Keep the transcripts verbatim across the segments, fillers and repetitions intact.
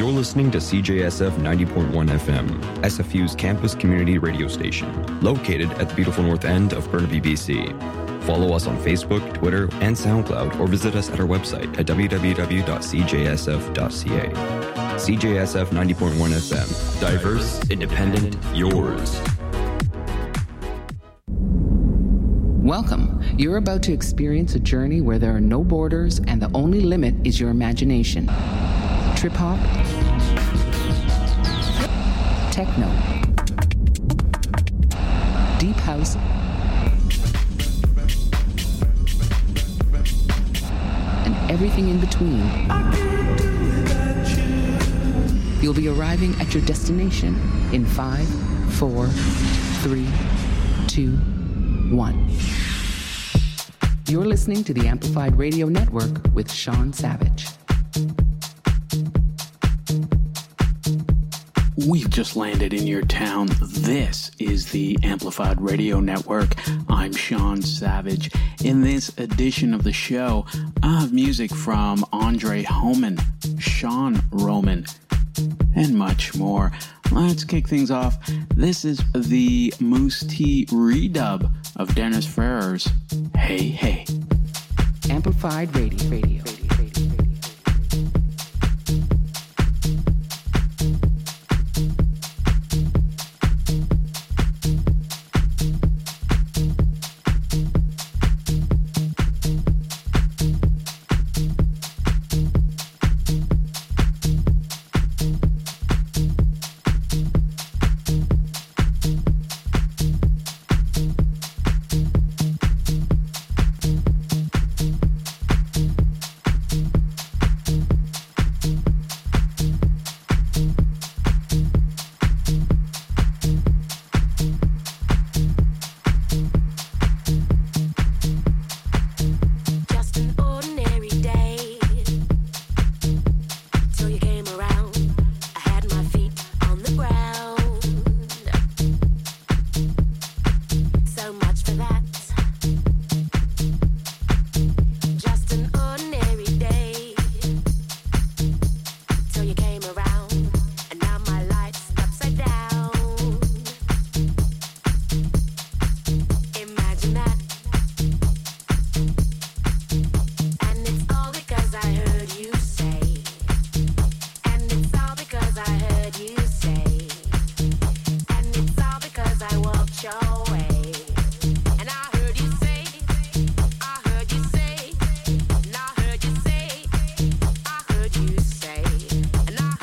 You're listening to C J S F ninety point one F M, S F U's campus community radio station, located at the beautiful north end of Burnaby, B C. Follow us on Facebook, Twitter, and SoundCloud, or visit us at our website at w w w dot c j s f dot c a. C J S F ninety point one F M. Diverse, independent, yours. Welcome. You're about to experience a journey where there are no borders and the only limit is your imagination. Trip hop, techno, deep house, and everything in between. You'll be arriving at your destination in five, four, three, two, one. You're listening to the Amplified Radio Network with Sean Savage. We've just landed in your town. This is the Amplified Radio Network. I'm Sean Savage. In this edition of the show, I have music from Andre Homan, Sean Roman, and much more. Let's kick things off. This is the Moose T redub of Dennis Ferrer's Hey Hey. Amplified Radio. Radio. And I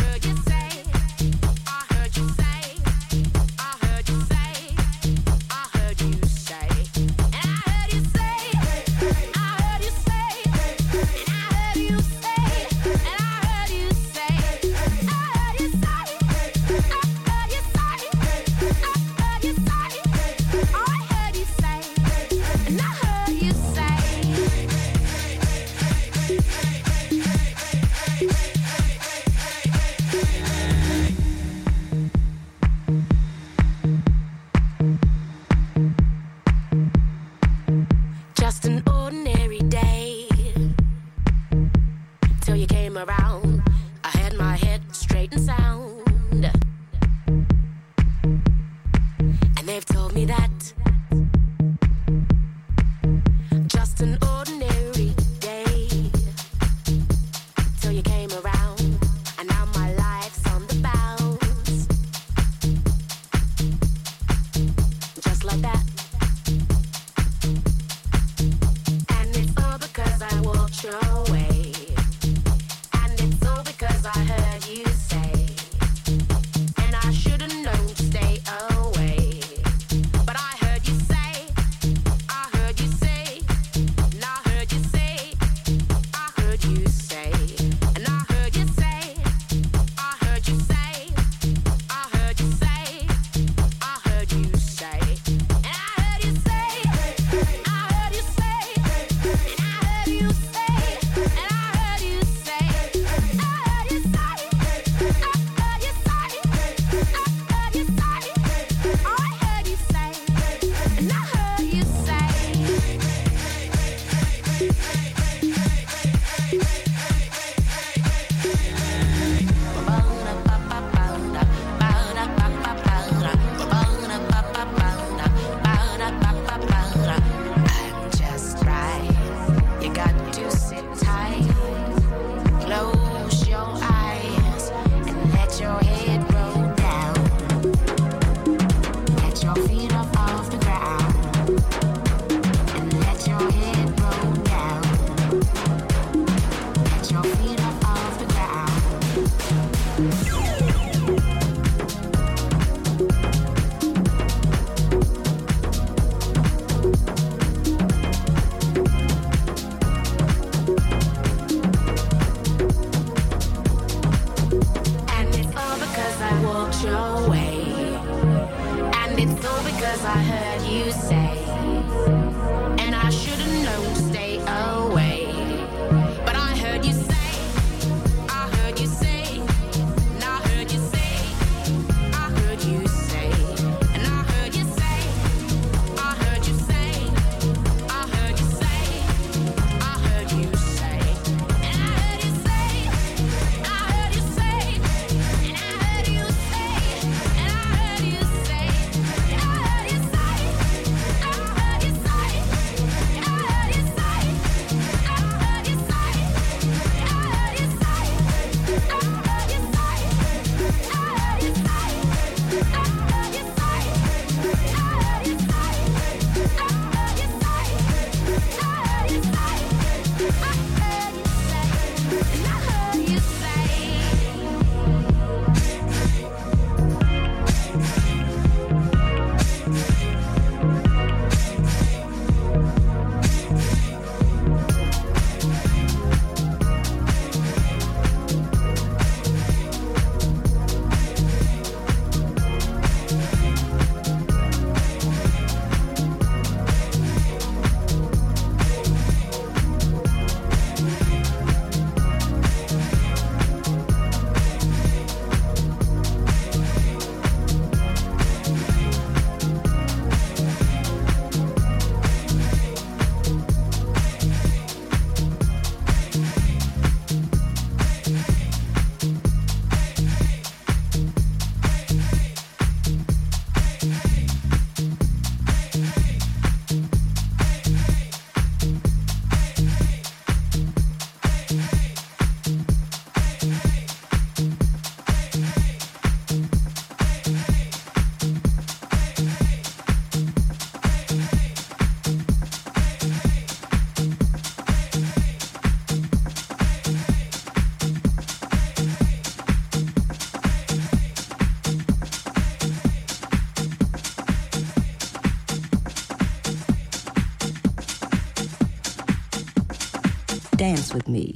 Dance with me.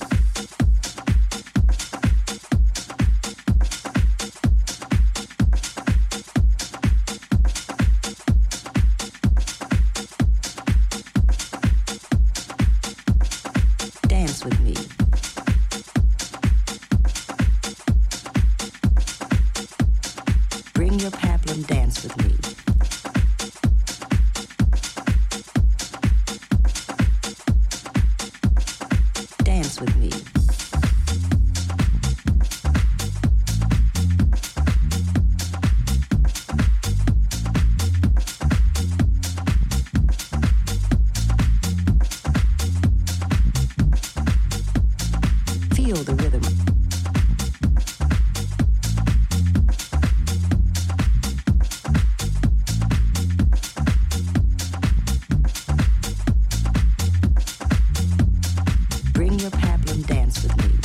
Dance with me. Bring your pablum, dance with me. Dance with me. Feel the rhythm. Bring your pablum, dance with me.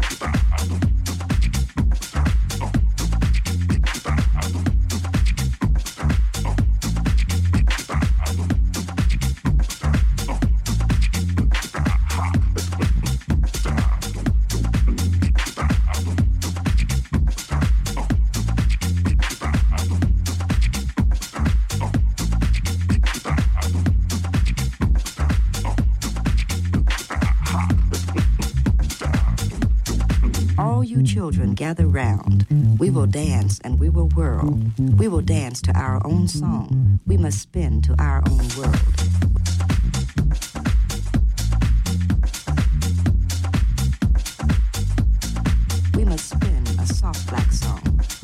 All you children gather round. We will dance and we will whirl. We will dance to our own song. We must spin to our own world. We must spin a soft black song.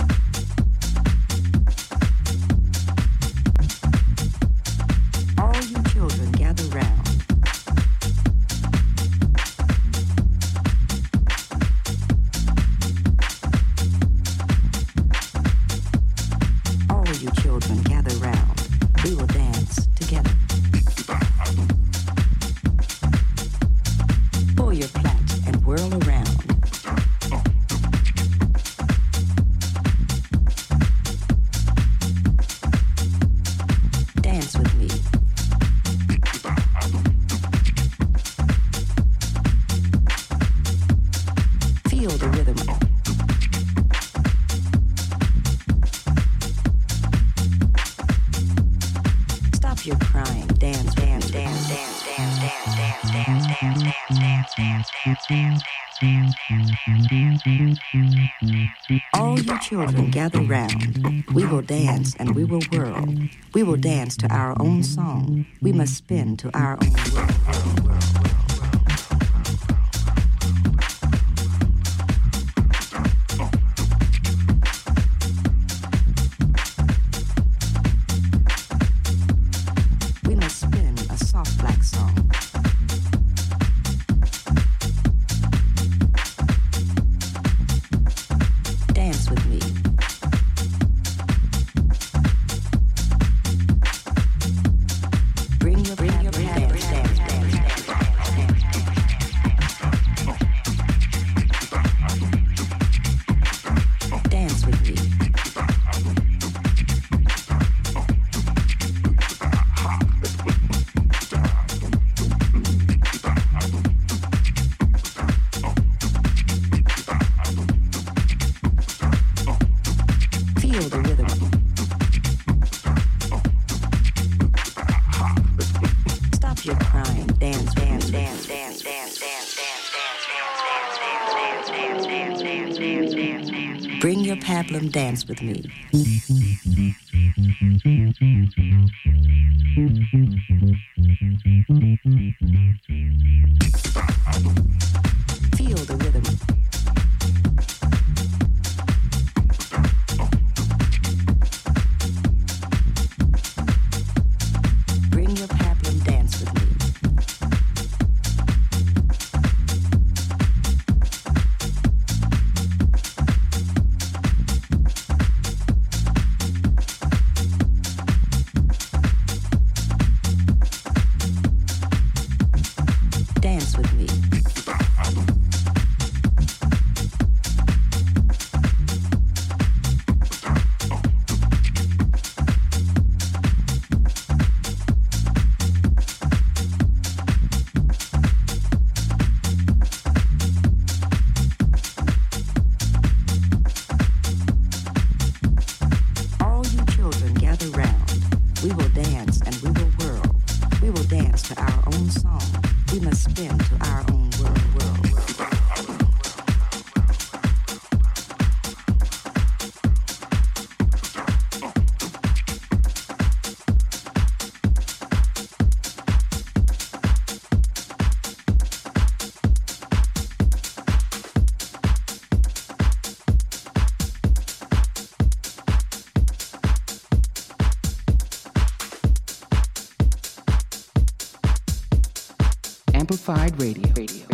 All you children gather round. All you children gather round. We will dance together. Pull your plait and whirl around. crying, dance, dance, dance, dance, dance, dance, dance, dance, dance, dance, dance, dance, dance, dance. All you children gather round. We will dance and we will whirl. We will dance to our own song. We must spin to our own world. Pablum, dance with me. Feel the rhythm. Bring your pablum, dance with me. Amplified Radio. Radio.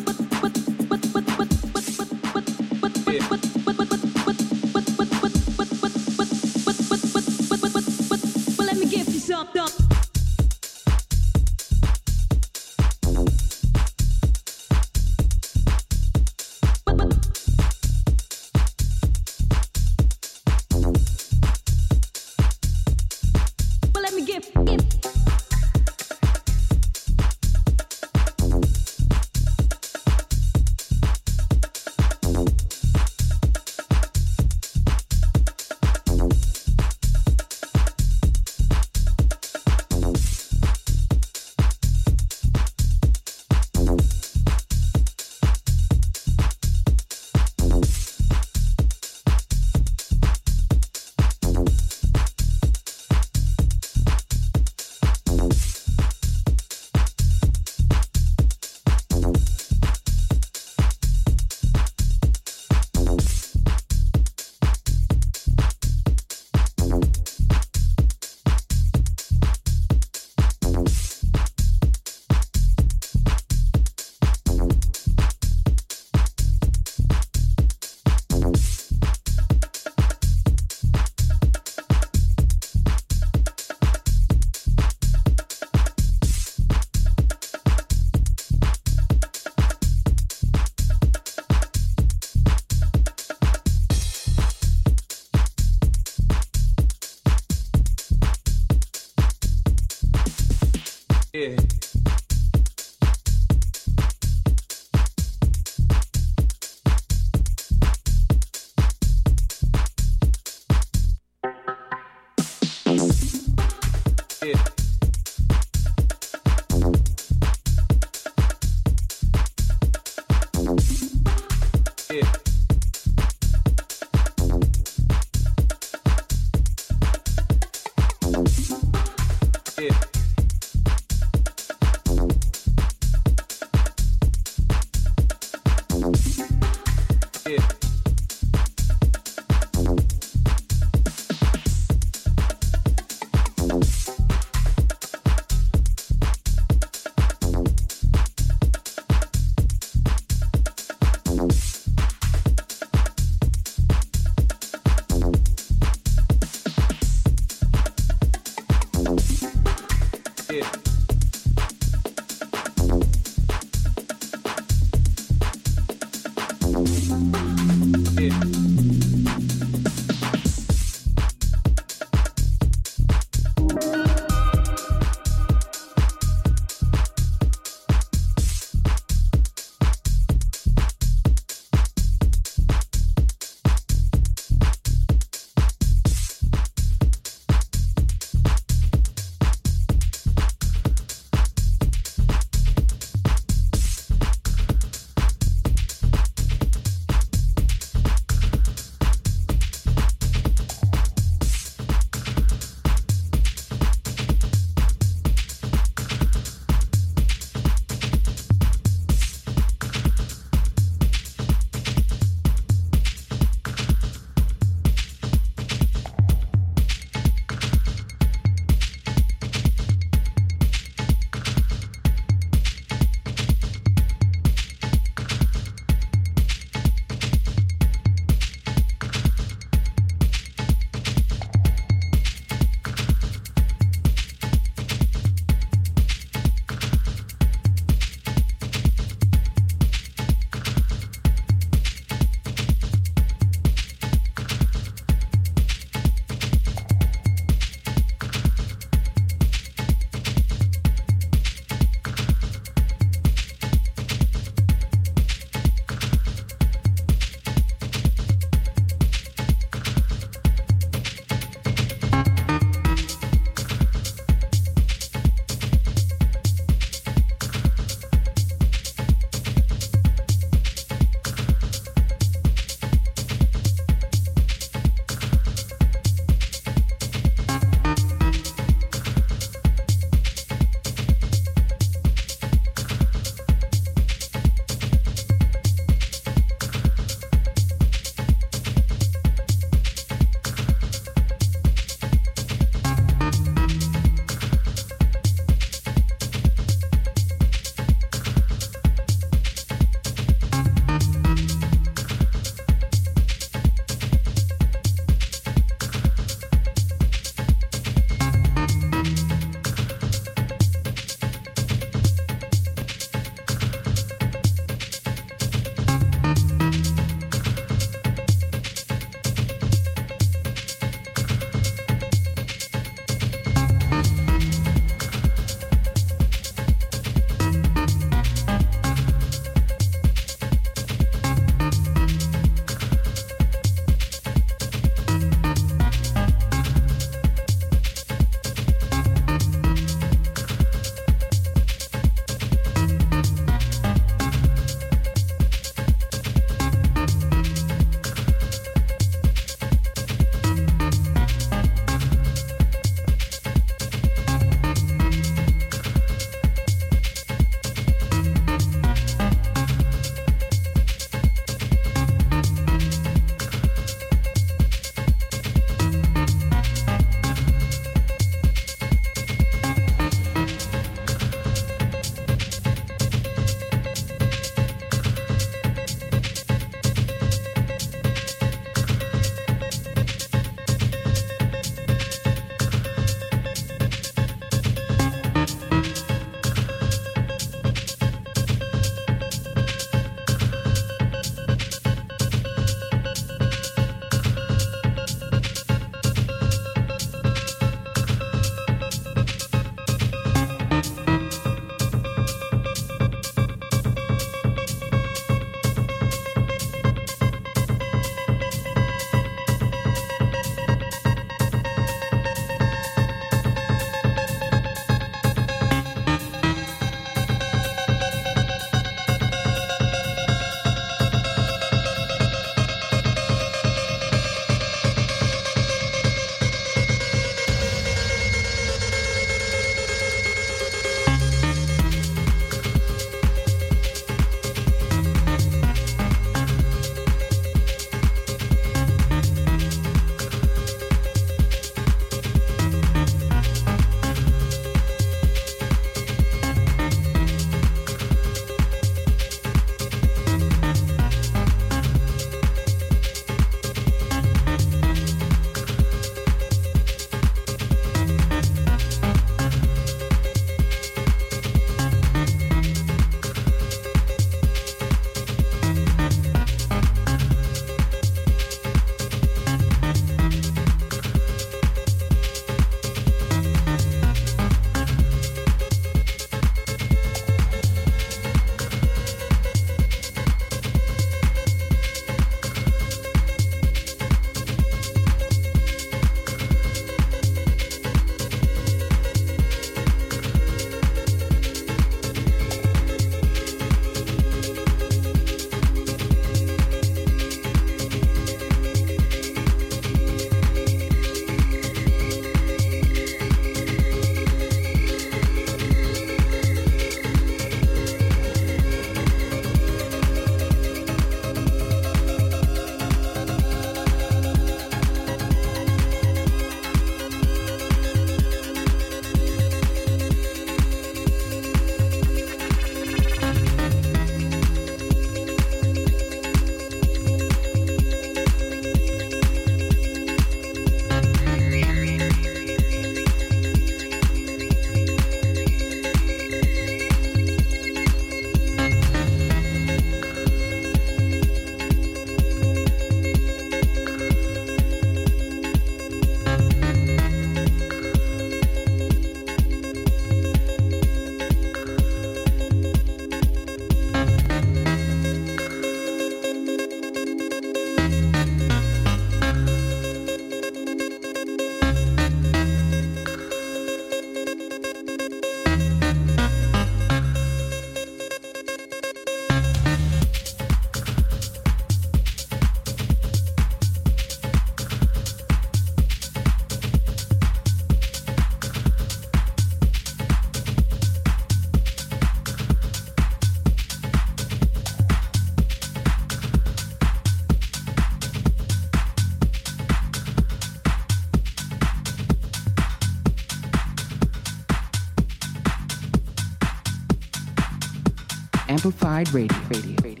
Amplified Radio. Radio. Radio.